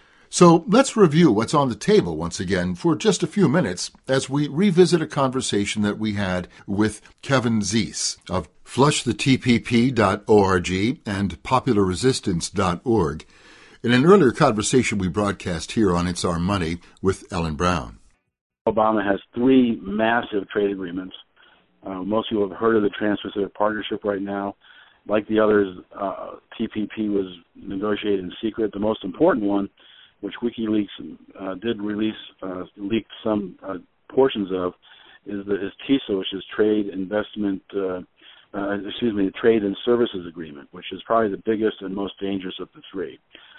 So let's review what's on the table once again for just a few minutes as we revisit a conversation that we had with Kevin Zeese of flush the T P P dot org and popular resistance dot org in an earlier conversation we broadcast here on It's Our Money with Ellen Brown. Obama has three massive trade agreements. Uh, most people have heard of the Trans-Pacific Partnership right now. Like the others, uh, T P P was negotiated in secret. The most important one, which WikiLeaks uh, did release, uh, leaked some uh, portions of, is the is TISA, which is Trade Investment, uh, uh, excuse me, the Trade and Services Agreement, which is probably the biggest and most dangerous of the three.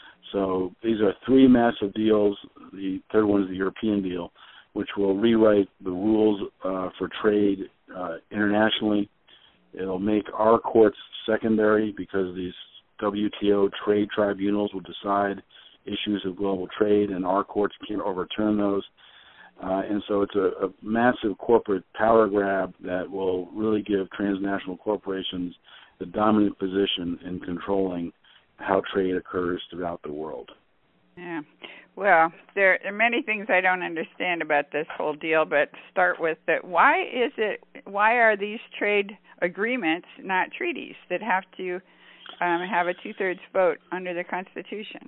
So these are three massive deals. The third one is the European deal, which will rewrite the rules uh, for trade uh, internationally. It'll make our courts secondary because these W T O trade tribunals will decide issues of global trade, and our courts can't overturn those. Uh, and so it's a, a massive corporate power grab that will really give transnational corporations the dominant position in controlling how trade occurs throughout the world. Yeah. Well, there are many things I don't understand about this whole deal, but start with that. Why is it? Why are these trade agreements not treaties that have to um, have a two-thirds vote under the Constitution?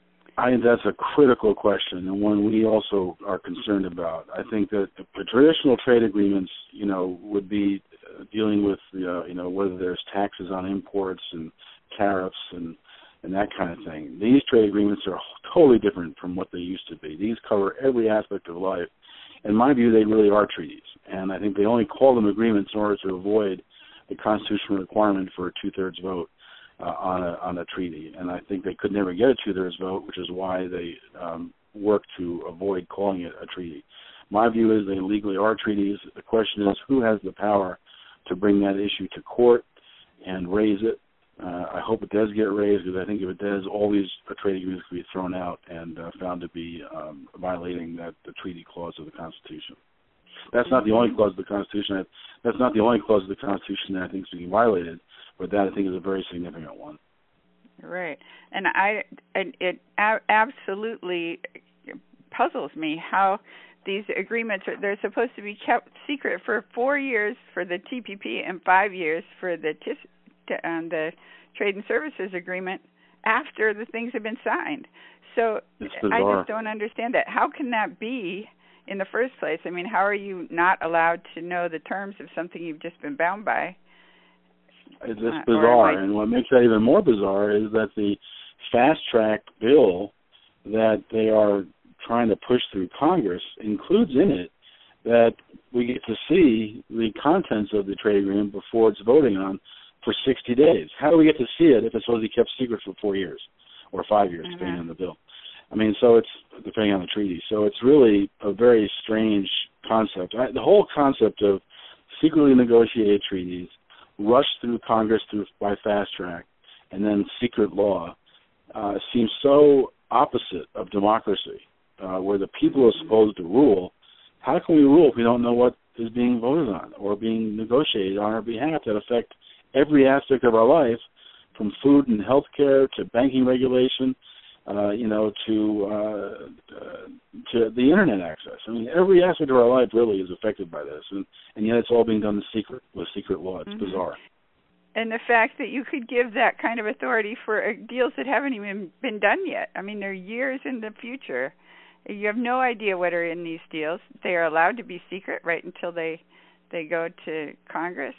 I think that's a critical question, and one we also are concerned about. I think that the traditional trade agreements, you know, would be dealing with, uh, you know, whether there's taxes on imports and tariffs and and that kind of thing. These trade agreements are totally different from what they used to be. These cover every aspect of life. In my view, they really are treaties, and I think they only call them agreements in order to avoid the constitutional requirement for a two-thirds vote uh, on a on a treaty. And I think they could never get a two-thirds vote, which is why they um, work to avoid calling it a treaty. My view is they legally are treaties. The question is who has the power to bring that issue to court and raise it. Uh, I hope it does get raised, because I think if it does, all these uh, trade agreements could be thrown out and uh, found to be um, violating that the treaty clause of the Constitution. That's not the only clause of the Constitution. That, that's not the only clause of the Constitution that I think is being violated, but that I think is a very significant one. Right, and I and it a- absolutely puzzles me how these agreements are, they're supposed to be kept secret for four years for the T P P and five years for the T I S. Um, the Trade and Services Agreement after the things have been signed. So I just don't understand that. How can that be in the first place? I mean, how are you not allowed to know the terms of something you've just been bound by? It's just uh, bizarre. I... And what makes that even more bizarre is that the fast-track bill that they are trying to push through Congress includes in it that we get to see the contents of the trade agreement before it's voting on for sixty days. How do we get to see it if it's supposed to be kept secret for four years or five years, mm-hmm. depending on the bill? I mean, so it's depending on the treaty. So it's really a very strange concept. I, the whole concept of secretly negotiated treaties, rushed through Congress through by fast track, and then secret law uh, seems so opposite of democracy, uh, where the people are supposed to rule. How can we rule if we don't know what is being voted on or being negotiated on our behalf that affect every aspect of our life, from food and health care to banking regulation, uh, you know, to uh, uh, to the internet access? I mean, every aspect of our life really is affected by this, and, and yet it's all being done in secret with secret law. It's mm-hmm. bizarre. And the fact that you could give that kind of authority for deals that haven't even been done yet. I mean, they're years in the future. You have no idea what are in these deals. They are allowed to be secret right until they they go to Congress.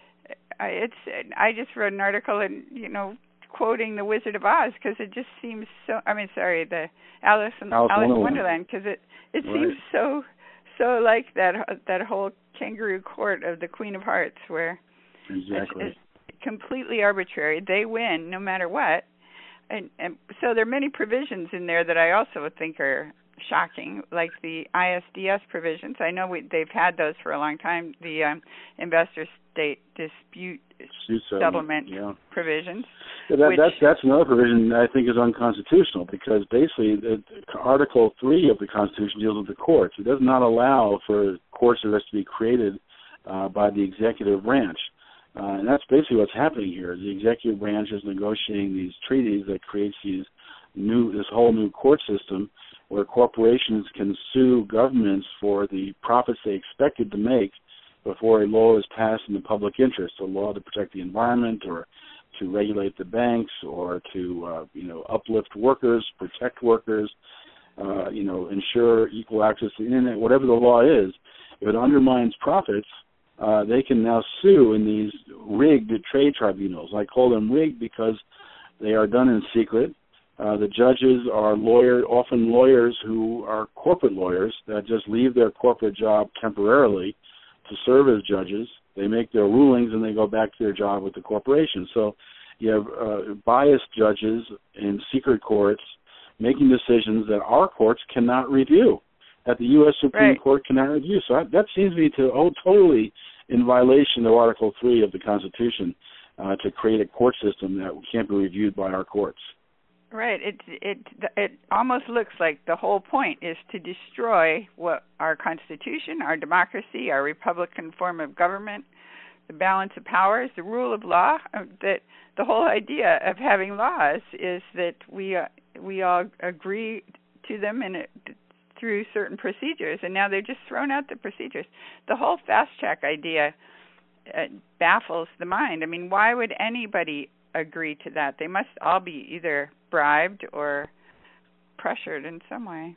I, it's I just wrote an article, and you know, quoting The Wizard of Oz, because it just seems so. I mean, sorry, the Alice in Alice, Alice in Wonderland, because it it right. seems so so like that that whole kangaroo court of the Queen of Hearts, where exactly. it's, it's completely arbitrary. They win no matter what, and, and so there are many provisions in there that I also think are shocking, like the I S D S provisions. I know we, they've had those for a long time, the um, investor state dispute settlement yeah. provisions. Yeah, that, which, that's, that's another provision that I think is unconstitutional, because basically the, Article three of the Constitution deals with the courts. It does not allow for courts of this to be created uh, by the executive branch. Uh, and that's basically what's happening here. The executive branch is negotiating these treaties that creates these new, this whole new court system where corporations can sue governments for the profits they expected to make before a law is passed in the public interest, a law to protect the environment or to regulate the banks or to, uh, you know, uplift workers, protect workers, uh, you know, ensure equal access to the internet, whatever the law is. If it undermines profits, uh, they can now sue in these rigged trade tribunals. I call them rigged because they are done in secret. Uh, the judges are lawyer, often lawyers who are corporate lawyers that just leave their corporate job temporarily to serve as judges. They make their rulings and they go back to their job with the corporation. So you have uh, biased judges in secret courts making decisions that our courts cannot review, that the U S Supreme right. Court cannot review. So I, that seems to be to, oh, totally in violation of Article three of the Constitution uh, to create a court system that can't be reviewed by our courts. Right. It it it almost looks like the whole point is to destroy what our Constitution, our democracy, our Republican form of government, the balance of powers, the rule of law. That the whole idea of having laws is that we uh, we all agree to them and through certain procedures, and now they've just thrown out the procedures. The whole fast track idea uh, baffles the mind. I mean, why would anybody agree to that? They must all be either bribed or pressured in some way.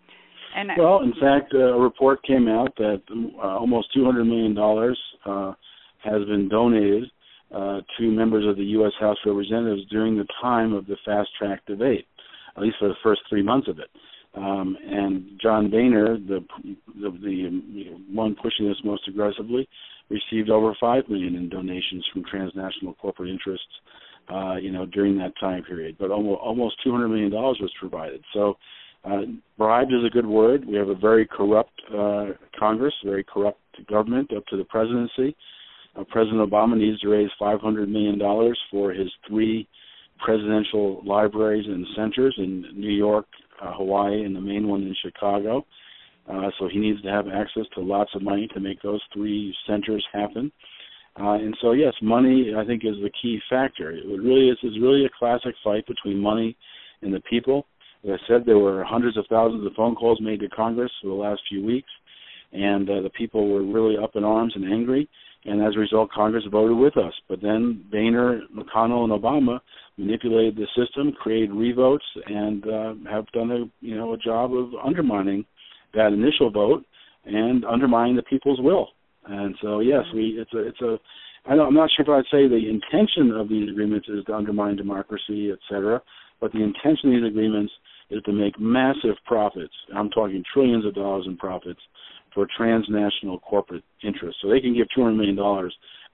And well, in fact, uh, a report came out that uh, almost two hundred million dollars uh, has been donated uh, to members of the U S House of Representatives during the time of the fast-track debate, at least for the first three months of it. Um, and John Boehner, the, the, the you know, one pushing this most aggressively, received over five million dollars in donations from transnational corporate interests Uh, you know, during that time period. But almost, almost two hundred million dollars was provided. So uh, bribed is a good word. We have a very corrupt uh, Congress, very corrupt government up to the presidency. Uh, President Obama needs to raise five hundred million dollars for his three presidential libraries and centers in New York, uh, Hawaii, and the main one in Chicago. Uh, so he needs to have access to lots of money to make those three centers happen. Uh, and so, yes, money, I think, is the key factor. It really is, is really a classic fight between money and the people. As I said, there were hundreds of thousands of phone calls made to Congress for the last few weeks, and uh, the people were really up in arms and angry, and as a result, Congress voted with us. But then Boehner, McConnell, and Obama manipulated the system, created revotes, and uh, have done a, you know, a job of undermining that initial vote and undermining the people's will. And so, yes, we it's a it's a. I don't, I'm not sure if I'd say the intention of these agreements is to undermine democracy, et cetera, but the intention of these agreements is to make massive profits. I'm talking trillions of dollars in profits for transnational corporate interests. So they can give two hundred million dollars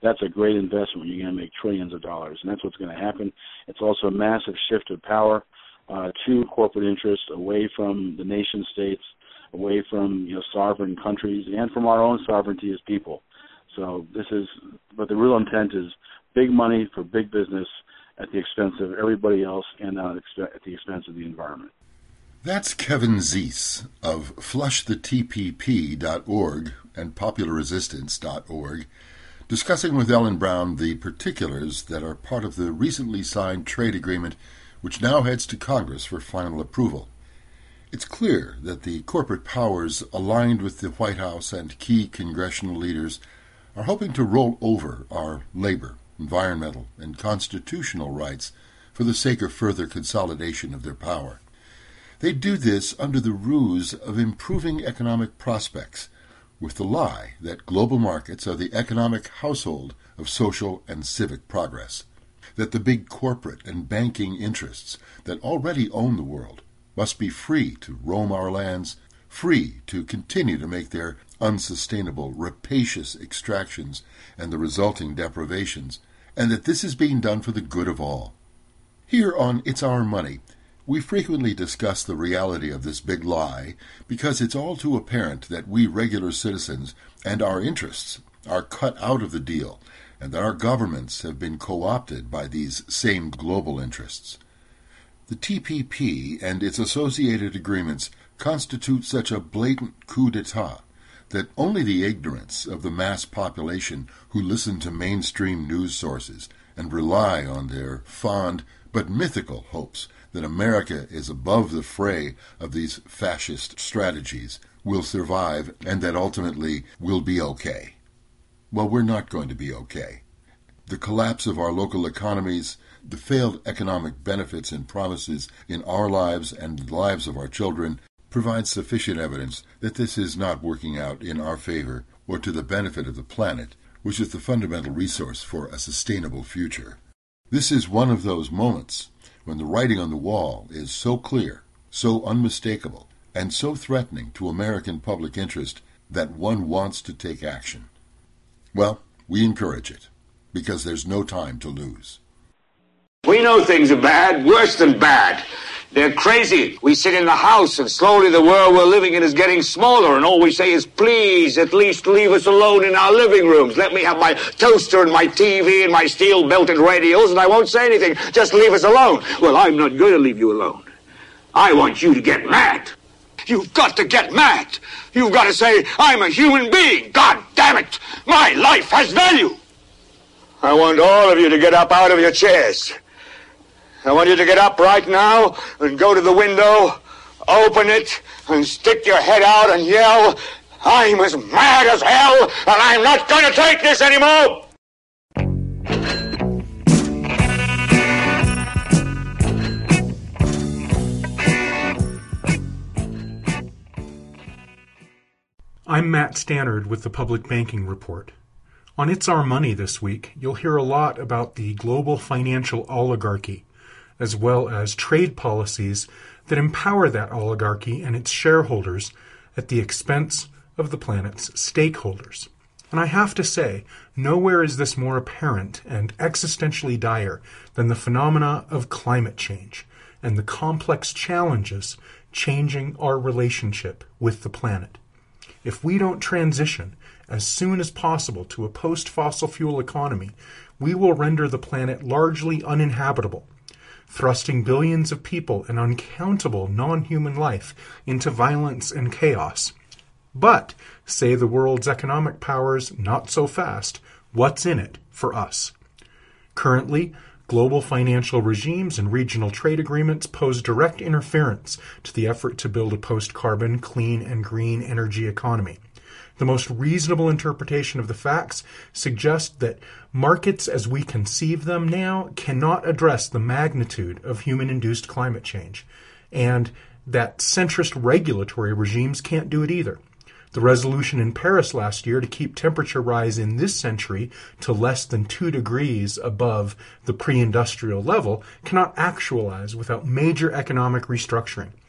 that's a great investment when you're going to make trillions of dollars, and that's what's going to happen. It's also a massive shift of power uh, to corporate interests, away from the nation states, away from you know sovereign countries, and from our own sovereignty as people. So this is, but the real intent is big money for big business at the expense of everybody else and not at the expense of the environment. That's Kevin Zeese of flush the T P P dot org and popular resistance dot org, discussing with Ellen Brown the particulars that are part of the recently signed trade agreement, which now heads to Congress for final approval. It's clear that the corporate powers aligned with the White House and key congressional leaders are hoping to roll over our labor, environmental, and constitutional rights for the sake of further consolidation of their power. They do this under the ruse of improving economic prospects, with the lie that global markets are the economic household of social and civic progress, that the big corporate and banking interests that already own the world must be free to roam our lands, free to continue to make their unsustainable, rapacious extractions and the resulting deprivations, and that this is being done for the good of all. Here on It's Our Money, we frequently discuss the reality of this big lie because it's all too apparent that we regular citizens and our interests are cut out of the deal, and that our governments have been co-opted by these same global interests. The T P P and its associated agreements constitute such a blatant coup d'etat that only the ignorance of the mass population who listen to mainstream news sources and rely on their fond but mythical hopes that America is above the fray of these fascist strategies will survive and that ultimately we'll be okay. Well, we're not going to be okay. The collapse of our local economies, the failed economic benefits and promises in our lives and the lives of our children provides sufficient evidence that this is not working out in our favor or to the benefit of the planet, which is the fundamental resource for a sustainable future. This is one of those moments when the writing on the wall is so clear, so unmistakable, and so threatening to American public interest that one wants to take action. Well, we encourage it, because there's no time to lose. We know things are bad, worse than bad. They're crazy. We sit in the house, and slowly the world we're living in is getting smaller, and all we say is, please, at least leave us alone in our living rooms. Let me have my toaster and my T V and my steel-belted radios, and I won't say anything. Just leave us alone. Well, I'm not going to leave you alone. I want you to get mad. You've got to get mad. You've got to say, I'm a human being. God damn it. My life has value. I want all of you to get up out of your chairs. I want you to get up right now and go to the window, open it, and stick your head out and yell, I'm as mad as hell, and I'm not going to take this anymore! I'm Matt Stannard with the Public Banking Report. On It's Our Money this week, you'll hear a lot about the global financial oligarchy, as well as trade policies that empower that oligarchy and its shareholders at the expense of the planet's stakeholders. And I have to say, nowhere is this more apparent and existentially dire than the phenomena of climate change and the complex challenges changing our relationship with the planet. If we don't transition as soon as possible to a post-fossil fuel economy, we will render the planet largely uninhabitable, thrusting billions of people and uncountable non-human life into violence and chaos. But, say the world's economic powers, not so fast, what's in it for us? Currently, global financial regimes and regional trade agreements pose direct interference to the effort to build a post-carbon, clean, and green energy economy. The most reasonable interpretation of the facts suggests that markets as we conceive them now cannot address the magnitude of human-induced climate change, and that centrist regulatory regimes can't do it either. The resolution in Paris last year to keep temperature rise in this century to less than two degrees above the pre-industrial level cannot actualize without major economic restructuring.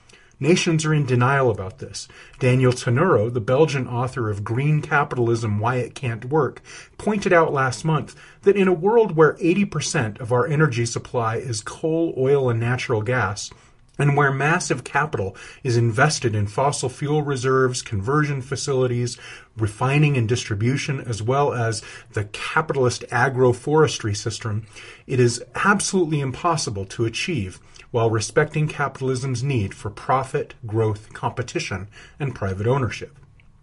Nations are in denial about this. Daniel Tenuro, the Belgian author of Green Capitalism, Why It Can't Work, pointed out last month that in a world where eighty percent of our energy supply is coal, oil, and natural gas, and where massive capital is invested in fossil fuel reserves, conversion facilities, refining and distribution, as well as the capitalist agroforestry system, it is absolutely impossible to achieve while respecting capitalism's need for profit, growth, competition, and private ownership.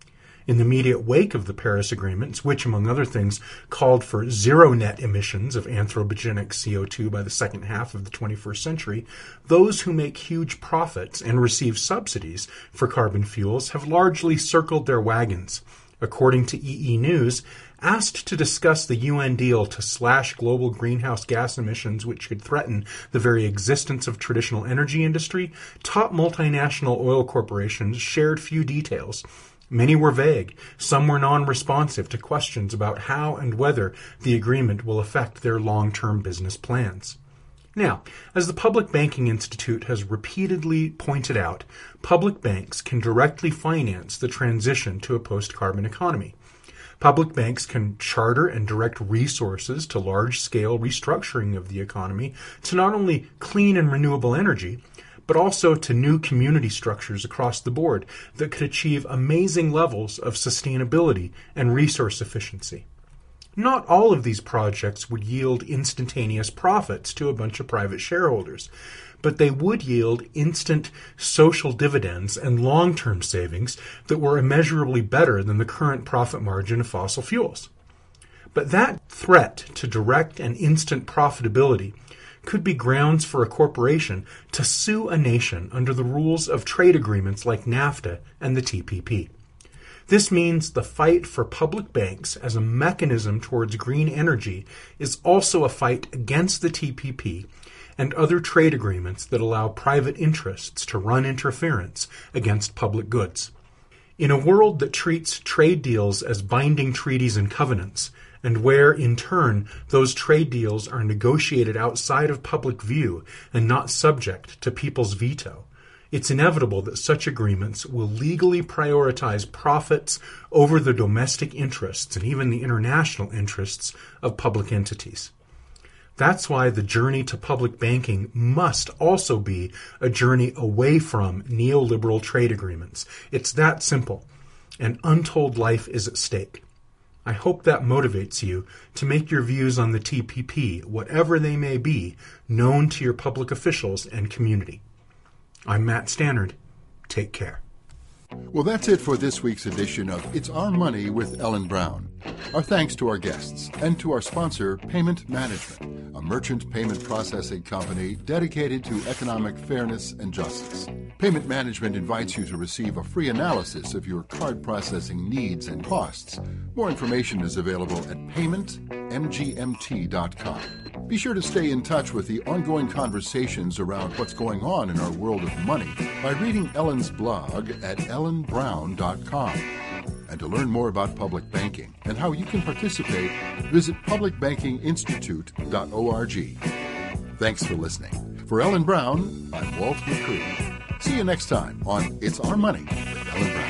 In the immediate wake of the Paris Agreements, which, among other things, called for zero net emissions of anthropogenic C O two by the second half of the twenty-first century, those who make huge profits and receive subsidies for carbon fuels have largely circled their wagons. According to E E News, asked to discuss the U N deal to slash global greenhouse gas emissions which could threaten the very existence of traditional energy industry, top multinational oil corporations shared few details. Many were vague. Some were non-responsive to questions about how and whether the agreement will affect their long-term business plans. Now, as the Public Banking Institute has repeatedly pointed out, public banks can directly finance the transition to a post-carbon economy. Public banks can charter and direct resources to large-scale restructuring of the economy to not only clean and renewable energy, but also to new community structures across the board that could achieve amazing levels of sustainability and resource efficiency. Not all of these projects would yield instantaneous profits to a bunch of private shareholders, but they would yield instant social dividends and long-term savings that were immeasurably better than the current profit margin of fossil fuels. But that threat to direct and instant profitability could be grounds for a corporation to sue a nation under the rules of trade agreements like NAFTA and the T P P. This means the fight for public banks as a mechanism towards green energy is also a fight against the T P P and other trade agreements that allow private interests to run interference against public goods. In a world that treats trade deals as binding treaties and covenants, and where, in turn, those trade deals are negotiated outside of public view and not subject to people's veto, it's inevitable that such agreements will legally prioritize profits over the domestic interests and even the international interests of public entities. That's why the journey to public banking must also be a journey away from neoliberal trade agreements. It's that simple. An untold life is at stake. I hope that motivates you to make your views on the T P P, whatever they may be, known to your public officials and community. I'm Matt Stannard. Take care. Well, that's it for this week's edition of It's Our Money with Ellen Brown. Our thanks to our guests and to our sponsor, Payment Management, a merchant payment processing company dedicated to economic fairness and justice. Payment Management invites you to receive a free analysis of your card processing needs and costs. More information is available at payment m g m t dot com. Be sure to stay in touch with the ongoing conversations around what's going on in our world of money by reading Ellen's blog at ellen brown dot com. And to learn more about public banking and how you can participate, visit public banking institute dot org. Thanks for listening. For Ellen Brown, I'm Walt McCree. See you next time on It's Our Money with Ellen Brown.